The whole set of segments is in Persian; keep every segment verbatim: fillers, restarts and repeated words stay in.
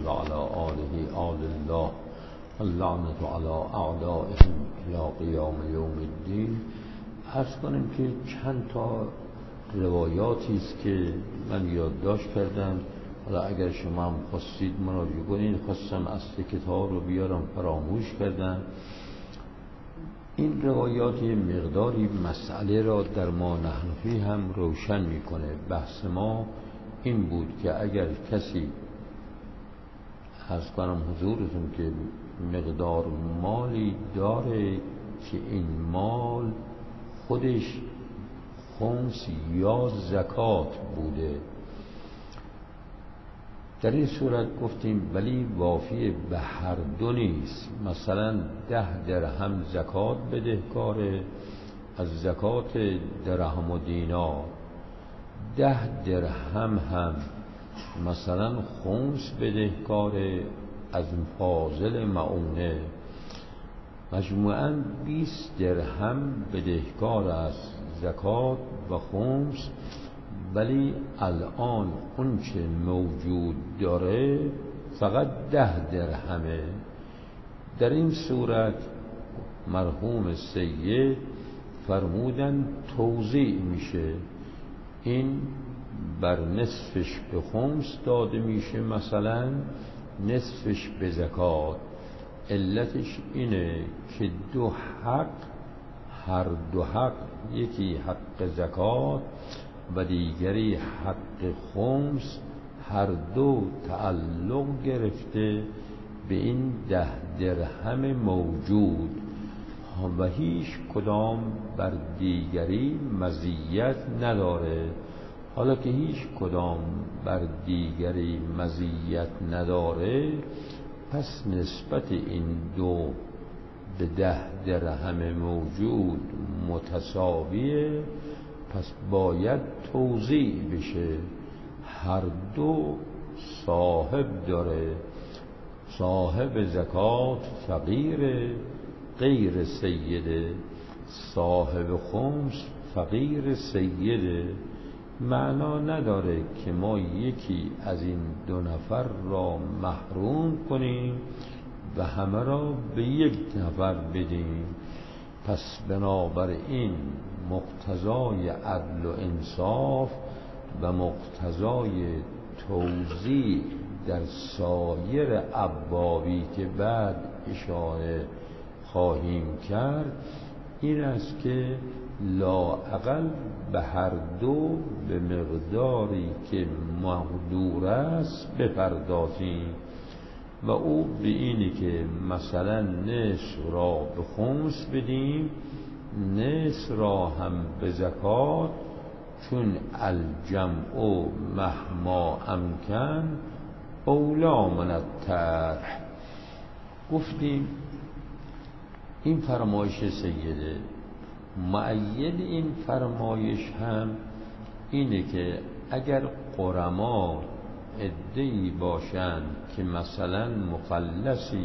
وعلى آله آل الله اللعنة على اعدائهم الى قیام یوم الدین. عرض کنیم که چند تا روایاتی است که من یادداشت کردم، حالا اگر شما هم خواستید مراجعه کنید. خواستم اصل کتاب رو بیارم فراموش کردم. این روایات مقداری مسئله را در ما نحنفی هم روشن میکنه. بحث ما این بود که اگر کسی از کنم حضورتون که مقدار مالی داره که این مال خودش خمس یا زکات بوده، در این صورت گفتیم ولی وافی به هر دو نیست. مثلا ده درهم زکات بدهکاره از زکات درهم و دینار، ده درهم هم مثلا خمس بدهکاره از فاضل معونه. مجموعاً بیست درهم بدهکار است زکات و خمس، ولی الان اون چه موجود داره فقط ده درهمه. در این صورت مرحوم سید فرمودن توزیع میشه، این بر نصفش به خمس داده میشه، مثلا نصفش به زکات. علتش اینه که دو حق، هر دو حق، یکی حق زکات و دیگری حق خمس، هر دو تعلق گرفته به این ده درهم موجود و هیچ کدام بر دیگری مزیت نداره. حالا که هیچ کدام بر دیگری مزیت نداره، پس نسبت این دو به ده درهم موجود متساویه، پس باید توزیع بشه. هر دو صاحب داره، صاحب زکات فقیر غیر سیده، صاحب خمس فقیر سیده. معنا نداره که ما یکی از این دو نفر را محروم کنیم و همه را به یک نفر بدیم. پس بنابراین مقتضای عدل و انصاف و مقتضای توزیع در سایر ابوابی که بعد اشاره خواهیم کرد این است که لااقل به هر دو به مقداری که مقدور است بپردازیم، و او به اینی که مثلا نصف را به خمس بدیم، نصف را هم به زکات، چون الجمع مهما امکن اولا من الطرح. گفتیم این فرمایش سیده. مؤید این فرمایش هم اینه که اگر غرما عده‌ای باشند که مثلا مفلسی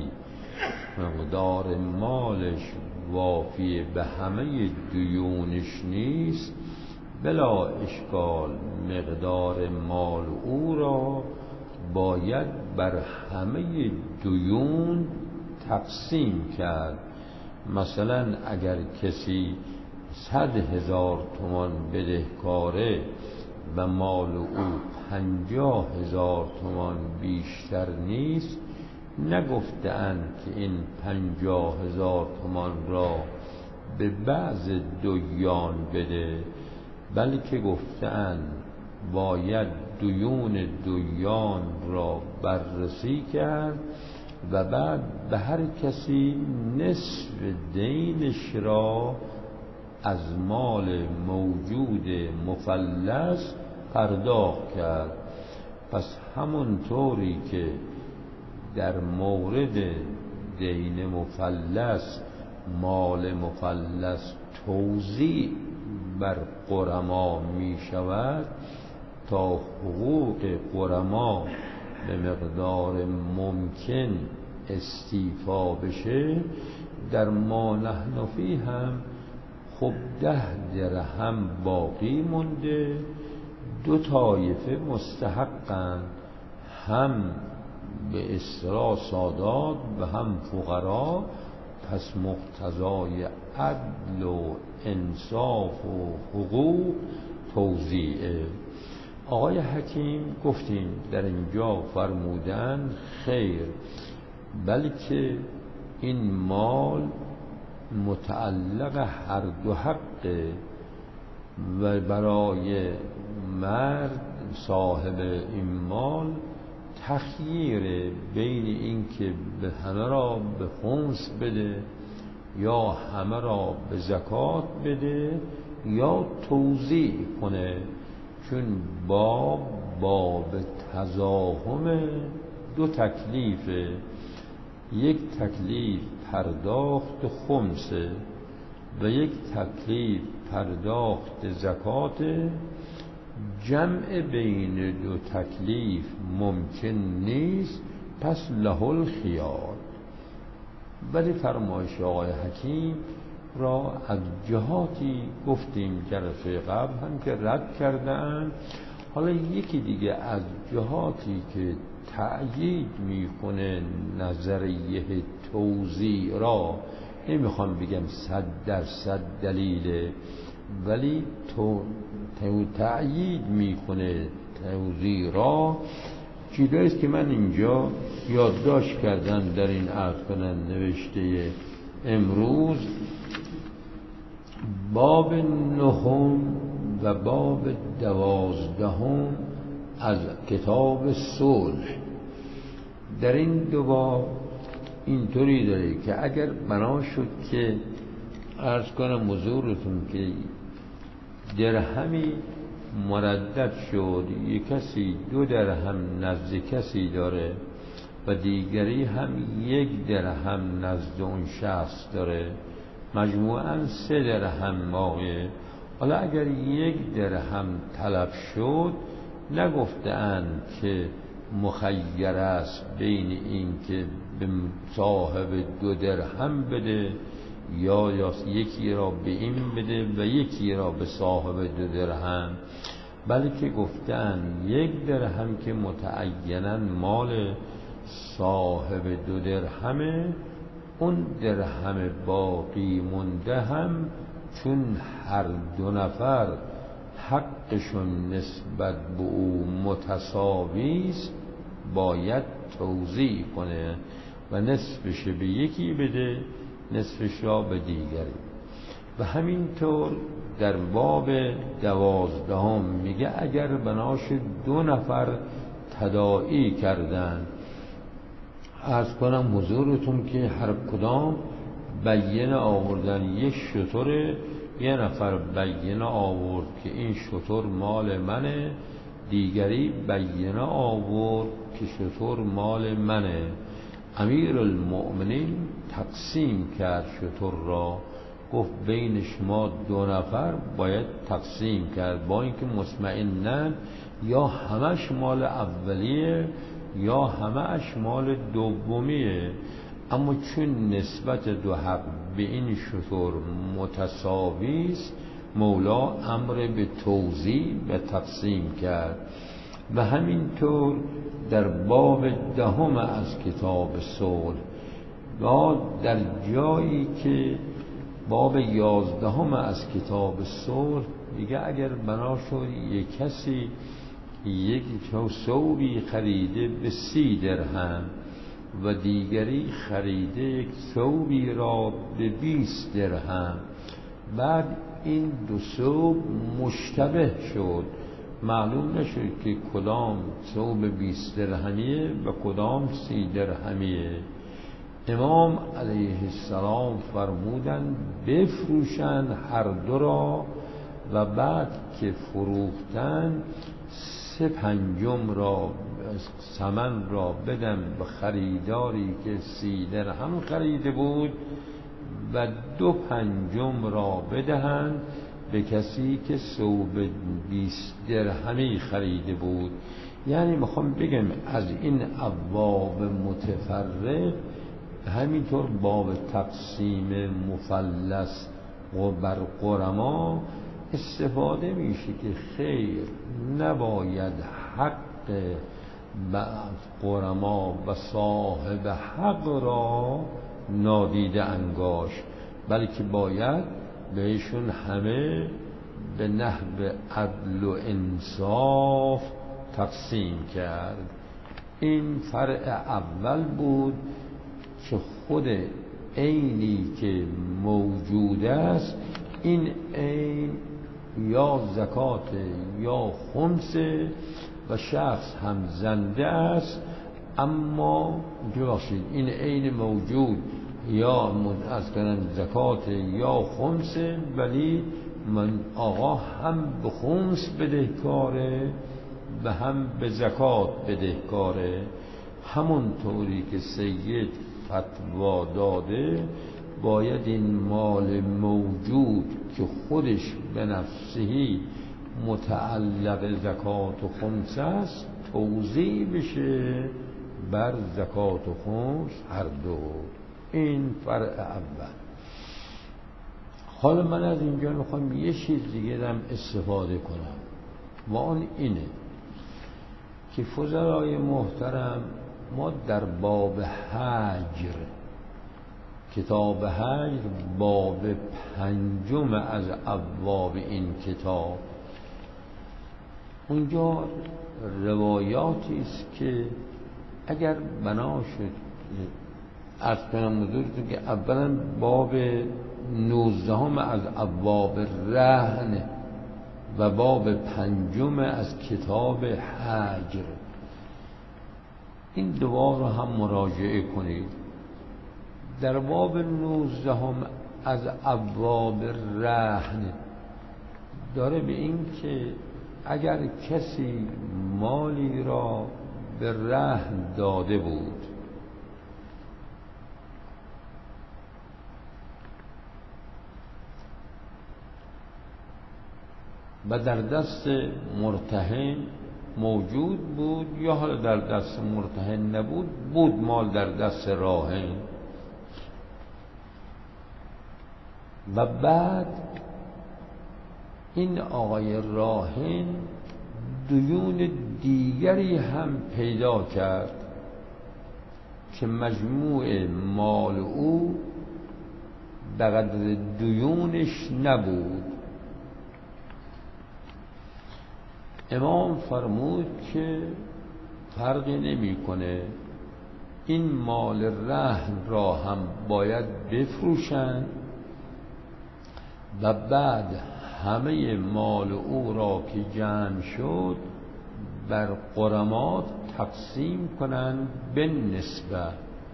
مقدار مالش وافی به همه دیونش نیست، بلا اشکال مقدار مال او را باید بر همه دیون تقسیم کرد. مثلا اگر کسی صد هزار تومان بدهکاره و مال او پنجاه هزار تومان بیشتر نیست، نگفتند که این پنجاه هزار تومان را به بعض دیان بده، بلکه گفتند باید دیون دیان را بررسی کرد و بعد به هر کسی نصف دینش را از مال موجود مفلس پرداخت کرد. پس همون طوری که در مورد دین مفلس مال مفلس توزیع بر غرما می شود تا حقوق غرما به مقدار ممکن استیفا بشه، در ما نحنفی هم خب ده درهم باقی مونده. دو طایفه مستحقن، هم به اصطلاح سادات و هم فقرا، پس مقتضای عدل و انصاف و حقوق توزیعه. آقای حکیم گفتیم در اینجا فرمودن خیر، بلکه این مال متعلق هر دو حقه و برای مرد صاحب این مال تخییر بین این که به همه را به خمس بده یا همه را به زکات بده یا توزیع کنه، چون باب باب تزاحم دو تکلیفه. یک تکلیف پرداخت خمسه و یک تکلیف پرداخت زکات. جمع بین دو تکلیف ممکن نیست، پس له الخیار. ولی فرمایش آقای حکیم را از جهاتی گفتیم جلسه قبل هم که رد کردن. حالا یکی دیگه از جهاتی که تأیید میکنه نظریه توزیع را، نمیخوام بگم صد درصد دلیله، ولی تو تأیید میکنه توزیع را، چیزایی است که من اینجا یادداشت کردم در این عرض کنن نوشته امروز. باب نهم و باب دوازدهم از کتاب صلح در این دو باب اینطوری داره که اگر بنا شد که عرض کنم حضورتون که درهمی مردد شد، یک کسی دو درهم نزد کسی داره و دیگری هم یک درهم نزد اون شخص داره، مجموعاً سه درهم واقعه. حالا اگر یک درهم طلب شد، نگفتند که مخیر است بین این که به صاحب دو درهم بده یا یا یکی را به این بده و یکی را به صاحب دو درهم، بلکه گفتن یک درهم که متعیناً مال صاحب دو درهمه، اون درهم باقی مونده هم چون هر دو نفر حقشون نسبت به او متساوی است باید توزیع کنه و نصفش به یکی بده، نصفش را به دیگری. و همینطور در باب دوازدهم میگه اگر بناش دو نفر تداعی کردن، عرض کنم حضورتون که هر کدام بیانه آوردن، یک شتر یه نفر بیانه آورد که این شتر مال منه، دیگری بیانه آورد که شتر مال منه. امیر المؤمنین تقسیم کرد شتر را، گفت بین شما دو نفر باید تقسیم کرد، با اینکه مطمئنن یا همش مال اولیه یا همش مال دومیه، اما چون نسبت دو حق به این شتر متساوی است، مولا امر به توزیع و تقسیم کرد. و همینطور در باب دهم از کتاب صلح و در جایی که باب یازدهم از کتاب صلح میگه اگر بنا شد یک کسی یک ثوبی خریده به سی درهم و دیگری خریده یک ثوبی را به بیست درهم، بعد این دو ثوب مشتبه شد، معلوم نشد که کدام ثوب بیست درهمیه و کدام سی درهمیه، امام علیه السلام فرمودند بفروشند هر دو را و بعد که فروختن سه پنجم را ثمن را بدن به خریداری که سی درهم خریده بود و دو پنجم را بدهند به کسی که ثوب بیست درهمی خریده بود. یعنی میخوام بگم از این ابواب متفرق همینطور باب تقسیم مفلس و بر غرما استفاده میشه که خیر نباید حق غرما و صاحب حق را نادیده انگاش، بلکه باید بهشون همه به نحو عدل و انصاف تقسیم کرد. این فرع اول بود که خود عینی که موجود است، این عین یا زکات یا خمس و شخص هم زنده است، اما ببخشید این عین موجود یا از کنن زکات یا خمس، ولی من آقا هم به خمس بدهکاره و هم به زکات بدهکاره. همون طوری که سید فتوا داده باید این مال موجود که خودش به نفسهی متعلق زکات و خمس است توزیع بشه بر زکات و خمس هر دو. این فرع اول. حالا من از اینجا میخوام یه چیز دیگه هم استفاده کنم و آن اینه که فضلای محترم، ما در باب حجر، کتاب حجر باب پنجم از ابواب این کتاب، اونجا روایاتی است که اگر بنا شد از کنم حضورتون که اولا باب نوزدهم از ابواب رهن و باب پنجم از کتاب حجر، این دو باب رو هم مراجعه کنید. در باب نوزدهم از ابواب رهن داره به این که اگر کسی مالی را به رهن داده بود و در دست مرتهن موجود بود یا حالا در دست مرتهن نبود، بود مال در دست راهن، و بعد این آقای راهن دیون دیگری هم پیدا کرد که مجموع مال او به قدر دیونش نبود. امام فرمود که فرقی نمی‌کنه، این مال رهن را هم باید بفروشند و بعد همه مال او را که جمع شد بر غرمات تقسیم کنند به نسبه.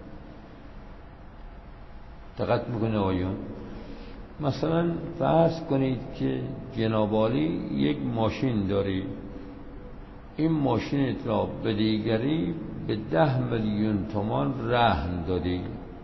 دقت میکنه آیون؟ مثلا فرض کنید که جناب عالی یک ماشین داری، این ماشینت را به دیگری به ده میلیون تومان رهن دادی،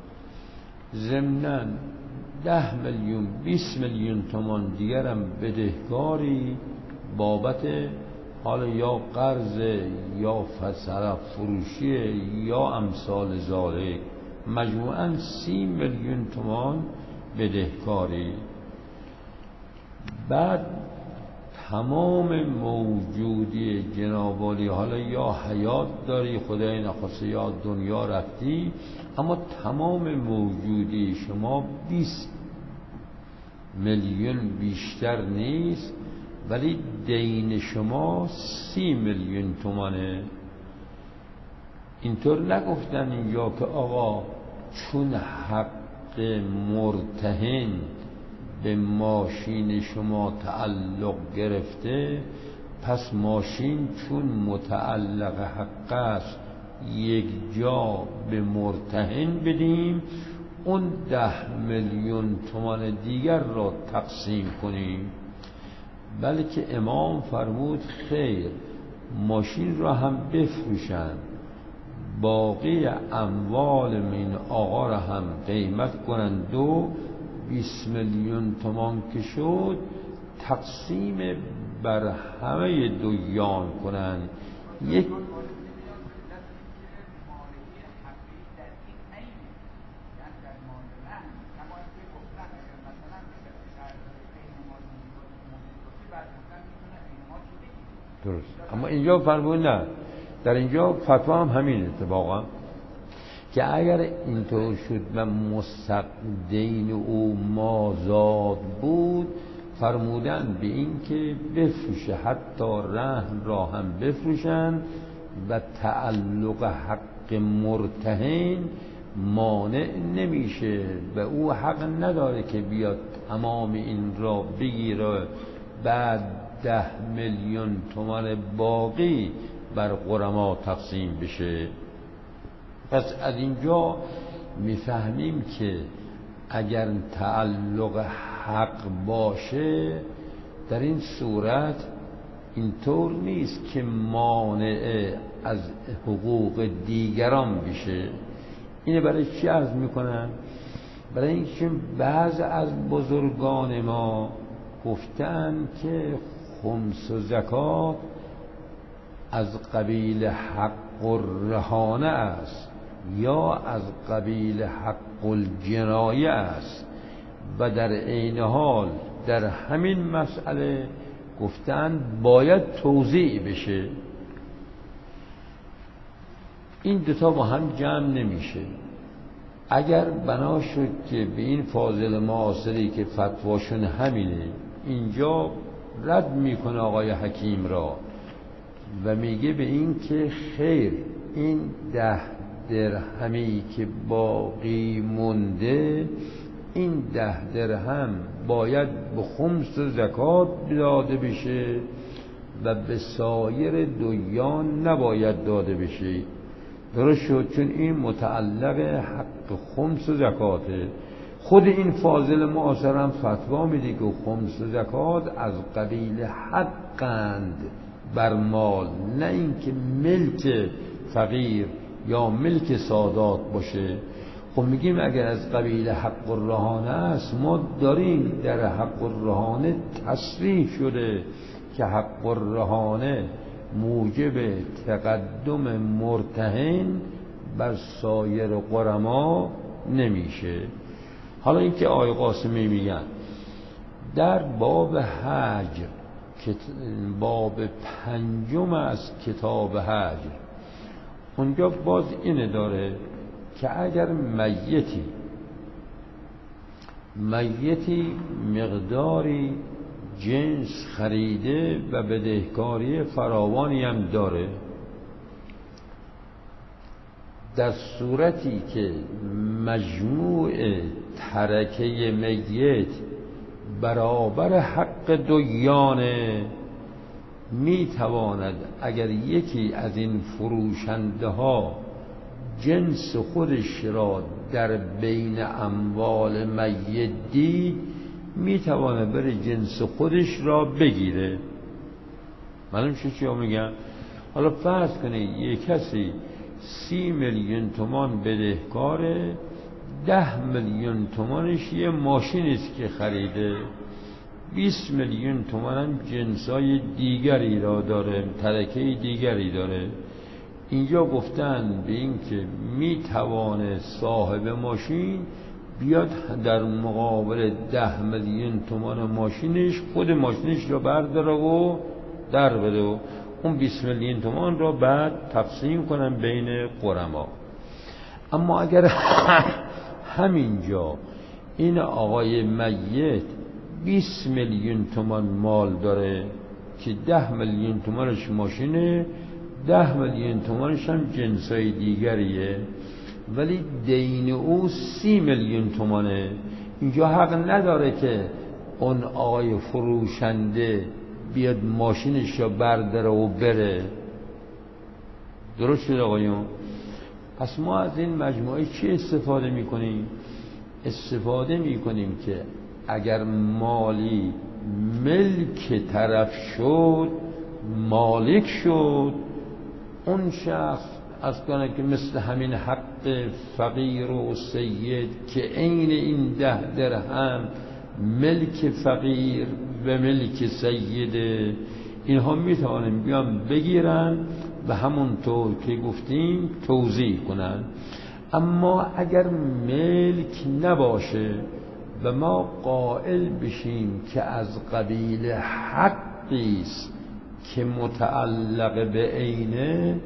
ضمناً ده میلیون بیست میلیون تومان دیگرم بدهکاری بابت حالا یا قرض یا فسر فروشی یا امثال ذالک، مجموعاً سی میلیون تومان بدهکاری. بعد تمام موجودی جناب عالی، حالا یا حیات داری خدای نخواسته یا دنیا رفتی، اما تمام موجودی شما بیست میلیون بیشتر نیست، ولی دین شما سی میلیون تومانه. اینطور نگفتن اینجا که آقا چون حق مرتهن به ماشین شما تعلق گرفته پس ماشین چون متعلق حق است یک جا به مرتهن بدیم، اون ده میلیون تومان دیگر را تقسیم کنیم. بلکه امام فرمود خیر، ماشین را هم بفروشند، باقی اموال من آقا را هم قیمت کنند و بیست میلیون تومان که شد تقسیم بر همه دویان کنند. یک درست، اما اینجا فرمود نه، در اینجا فتوا هم همین اتفاقا که اگر اینطور شد و مستقدین او مازاد بود، فرمودن به این که بفروشه، حتی رهن را هم بفروشن و تعلق حق مرتهن مانع نمیشه و او حق نداره که بیاد تمام این را بگیره بعد ده میلیون تومان باقی بر غرما تقسیم بشه. پس از اینجا میفهمیم که اگر تعلق حق باشه در این صورت اینطور نیست که مانع از حقوق دیگران بشه. اینه برای چی عرض میکنن؟ برای اینکه بعض از بزرگان ما گفتن که خمس و زکات از قبیل حق الرهانه است یا از قبیل حق الجنایه است و در عین حال در همین مسئله گفتن باید توزیع بشه. این دوتا با هم جمع نمیشه. اگر بنا شد که به این فاضل معاصری که فتواشون همینه اینجا رد میکنه آقای حکیم را و میگه به این که خیر، این ده درهمی که باقی مونده، این ده درهم باید به خمس زکات داده بشه و به سایر دویان نباید داده بشه. درست شد؟ چون این متعلق حق خمس زکاته. خود این فاضل معاصر هم فتوا میده که خمس زکات از قبیل حقند بر مال، نه اینکه ملک فقیر یا ملک سادات باشه. خب میگیم اگر از قبیل حق الرهانه است، ما داریم در حق الرهانه تصریح شده که حق الرهانه موجب تقدم مرتهن بر سایر غرما نمیشه. حالا اینکه آقای قاسمی میگن در باب حج، باب پنجم از کتاب حج، اونجا باز اینه داره که اگر میتی میتی مقداری جنس خریده و بدهکاری فراوانی هم داره، در صورتی که مجموع ترکه میت برابر حق دویانه، می تواند اگر یکی از این فروشنده ها جنس خودش را در بین اموال میت دید، می تواند بره جنس خودش را بگیره. معلوم شد چی میگم؟ حالا فرض کنید یک کسی سی میلیون تومان بدهکاره، ده میلیون تومانش یه ماشینی است که خریده، بیست میلیون تومان هم جنسای دیگری را داره، ترکه دیگری داره. اینجا گفتن به این که می توانه صاحب ماشین بیاد در مقابل ده میلیون تومان ماشینش خود ماشینش را برداره و در بده و اون بیست میلیون تومان را بعد تقسیم کنن بین غرما. اما اگر همینجا این آقای میت بیست میلیون تومان مال داره که ده میلیون تومانش ماشینه، ده میلیون تومانش هم جنسای دیگریه، ولی دین او سی میلیون تومانه، اینجا حق نداره که اون آقای فروشنده بیاد ماشینش رو برداره و بره. درست شد آقایون؟ پس ما از این مجموعه چی استفاده میکنیم؟ استفاده میکنیم که اگر مالی ملک طرف شد، مالک شد، اون شخص از کنه که مثل همین حق فقیر و سید که عین این ده درهم ملک فقیر و ملک سیده، اینها میتوانن بیان بگیرن و همونطور که گفتیم توزیع کنن. اما اگر ملک نباشه و ما قائل بشیم که از قبیل حقی است که متعلق به عینه،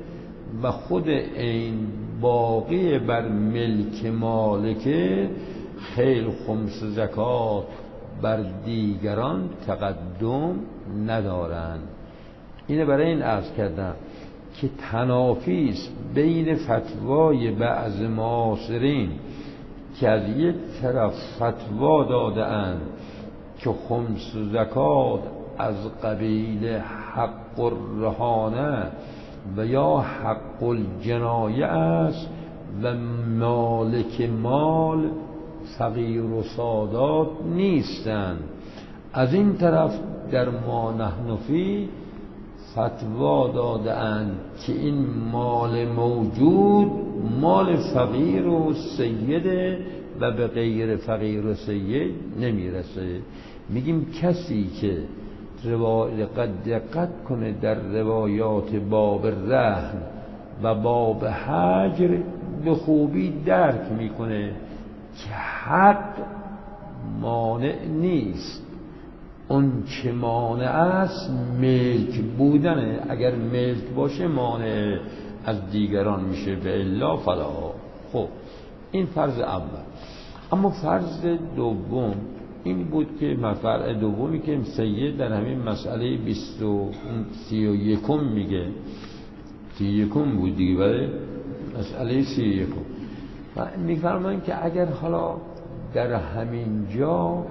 و خود این باقی بر ملک مالکه خیل خمس زکات بر دیگران تقدم ندارند. اینه برای این عرض کردم که تنافی است بین فتوای بعض معاصرین که از یک طرف فتوا داده اند که خمس زکات از قبیل حق الرهانه و یا حق الجنایه است و مالک مال فقیر و سادات نیستند. از این طرف در ما نحن فی فتوا داده اند که این مال موجود مال فقیر و سیده و به غیر فقیر و سید نمیرسه. میگیم کسی که روایت دقت کنه در روایات باب رهن و باب حجر به خوبی درک میکنه که حق مانع نیست، اون چه مانع است ملک بودنه. اگر ملک باشه مانع از دیگران میشه، به الا فلا. خب این فرض اول. اما فرض دوم این بود که فرع دومی که سید در همین مسئله بیست و سی و یکم میگه، سی یکم بود دیگه، برای مسئله سی یکم و میفرمان که اگر حالا در همین جا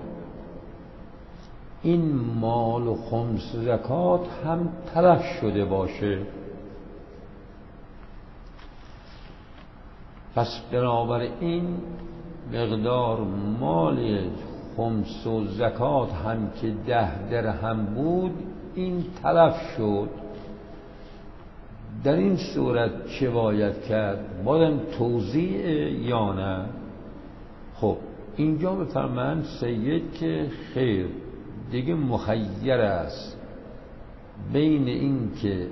این مال و خمس زکات هم تلف شده باشه، پس بنابراین مقدار مال خمس و زکات هم که ده درهم بود این تلف شد. در این صورت چه باید کرد؟ باید توزیع یا نه؟ خب اینجا بفرمایند سید که خیر دیگه مخیر است بین این که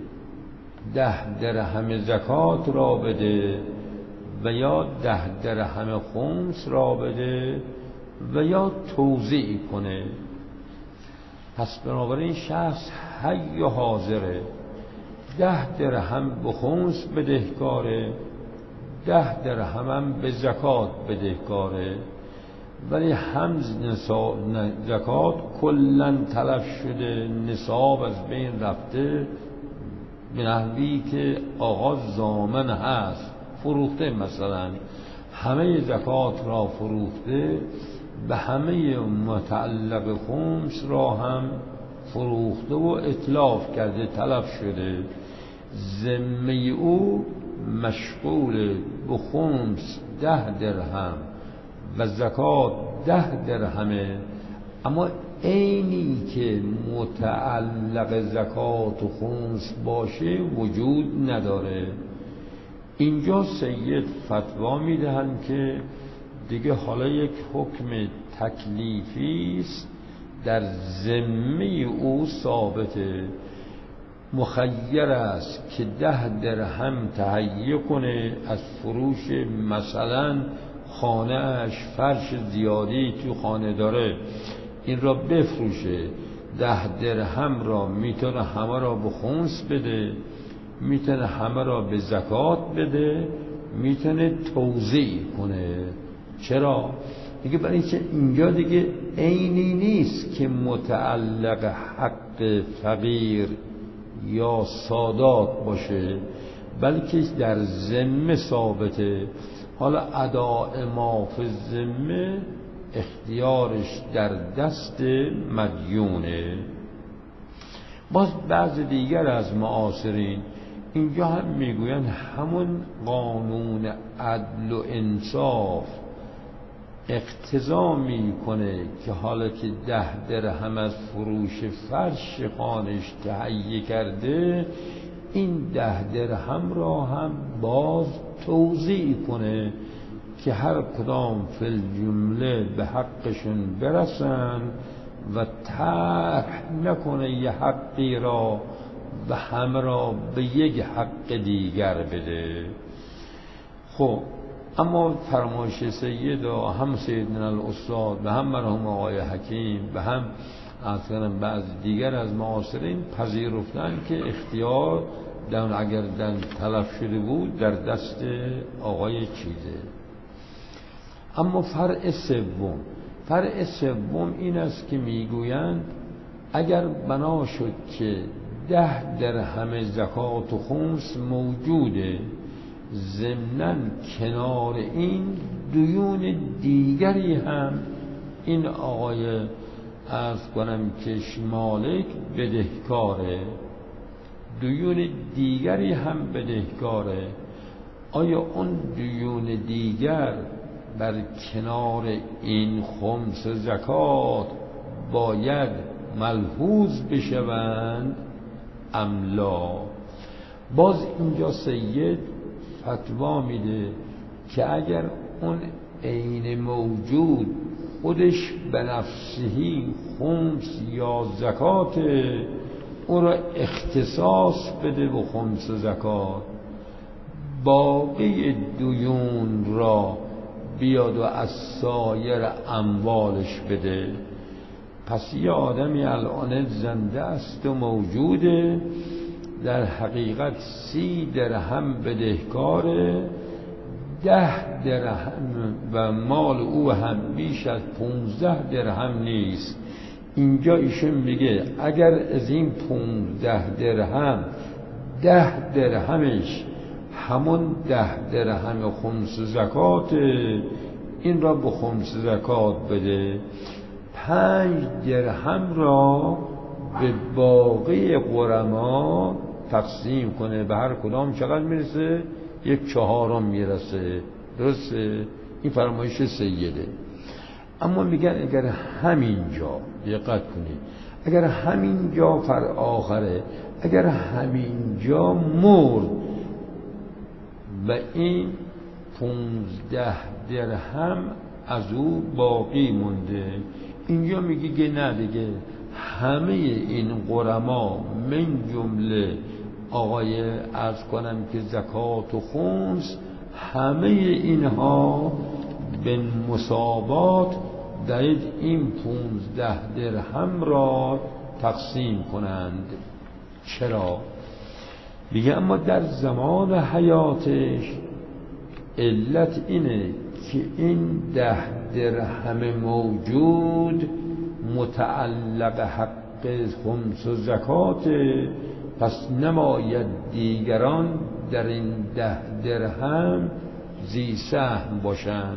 ده درهم زکات را بده و یا ده درهم خمس را بده و یا توزیع کنه. پس بنابراین شخص حی و حاضره، ده درهم به خمس بدهکاره، ده درهم هم به زکات بدهکاره، ولی هم نصاب زکات کلن تلف شده، نصاب از بین رفته، به نحوی که آقا ضامن هست فروخته، مثلا همه زکات را فروخته به همه متعلق خمس را هم فروخته و اتلاف کرده، تلف شده. ذمه او مشغول به خمس ده درهم و زکات ده درهمه، اما عینی که متعلق زکات و خمس باشه وجود نداره. اینجا سید فتوا میدهند که دیگه حالا یک حکم تکلیفی است در ذمه او ثابته، مخیر است که ده درهم تهیه کنه از فروش مثلا خانه اش فرش زیادی تو خانه داره این را بفروشه، ده درهم را میتونه همه را به خمس بده، میتونه همه را به زکات بده، میتونه توزیع کنه. چرا؟ دیگه برای اینکه اینجا دیگه عینی نیست که متعلق حق فقیر یا سادات باشه، بلکه در ذمه ثابته. حالا اداء ما فی الذمه اختیارش در دست مدیونه. باز بعض دیگر از معاصرین اینجا هم میگویند همون قانون عدل و انصاف اقتضا میکنه که حالا که ده درهم از فروش فرش خانش تهیه کرده، این ده درهم را هم باز توزیع کنه که هر کدام فی الجمله به حقشون برسن و طرح نکنه یه حقی را و همه را به یک حق دیگر بده. خب اما فرمایش سید و هم سیدنا الاستاد و هم مرحوم آقای حکیم و هم اصلا بعض دیگر از معاصرین پذیرفتن که اختیار دن اگر دن تلف شده بود در دست آقای چیزه. اما فرع سوم فرع سوم این است که میگویند اگر بنا شد که ده درهم زکات و خمس موجوده، ضمناً کنار این دیون دیگری هم این آقای عرض کنم که مالک بدهکاره، دیون دیگری هم بدهکاره. آیا اون دیون دیگر بر کنار این خمس زکات باید ملحوظ بشوند ام لا؟ باز اینجا سید فتوا میده که اگر اون عین موجود خودش به نفسهی خمس یا زکات او را اختصاص بده به خمس زکات، باقی دیون را بیاد و از سایر اموالش بده. پس یه آدمی الان زنده است و موجوده، در حقیقت سی درهم بدهکاره، ده درهم و مال او هم بیش از پونزده درهم نیست. اینجا ایشون میگه اگر از این پونزده درهم ده درهمش همون ده درهم خمس زکات، این را به خمس زکات بده، پنج درهم را به باقی غرما تقسیم کنه. به هر کدام چقدر میرسه؟ یک چهارم میرسه. درسته؟ این فرمایش سیده. اما میگن اگر همینجا دقت کنید، اگر همینجا فر آخره، اگر همینجا مرد و این پونزده درهم از او باقی مونده، اینجا میگه که نه دیگه همه این غرما من جمله آقای عرض کنم که زکات و خمس، همه اینها به مساوات دارید این پونزده درهم را تقسیم کنند. چرا؟ میگه اما در زمان حیاتش علت اینه که این ده درهم موجود متعلق حق خمس و زکات، پس نماید دیگران در این ده درهم ذی سهم باشند.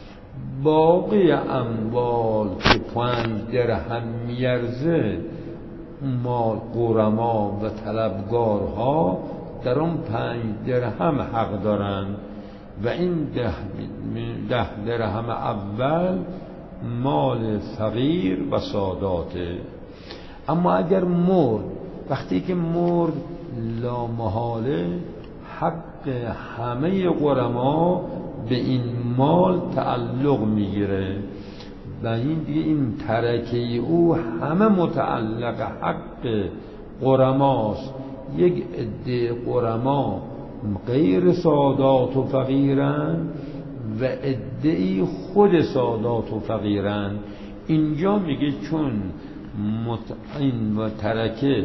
باقی اموال که پنج درهم میارزه مال غرما و طلبگارها در اون پنج درهم حق دارند و این ده, ده درهم اول مال فقیر و ساداته. اما اگر مرد، وقتی که مرد لا محاله حق همه غرما به این مال تعلق میگیره و این دیگه این ترکه او همه متعلق حق غرماست. یک عده غرما غیر سادات و فقیرن و عده‌ای خود سادات و فقیرن. اینجا میگه چون مت... این و ترکه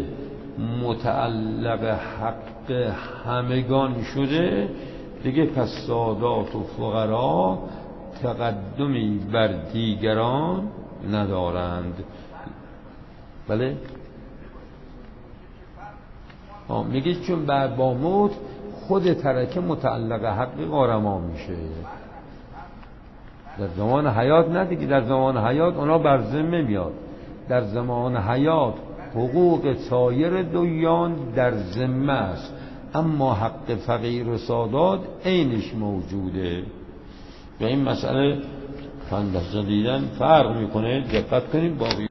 متعلق حق همگان شده دیگه، پس سادات و فقرا تقدمی بر دیگران ندارند. بله میگه چون بعد با موت خود ترکه متعلق حق غرما میشه. در زمان حیات نه دیگه، در زمان حیات اونا بر ذمه میاد. در زمان حیات حقوق سایر دیان در ذمه است، اما حق فقیر و سادات عینش موجوده. و این مسئله فندسته دیدن فرق میکنه. دقت کنید باقی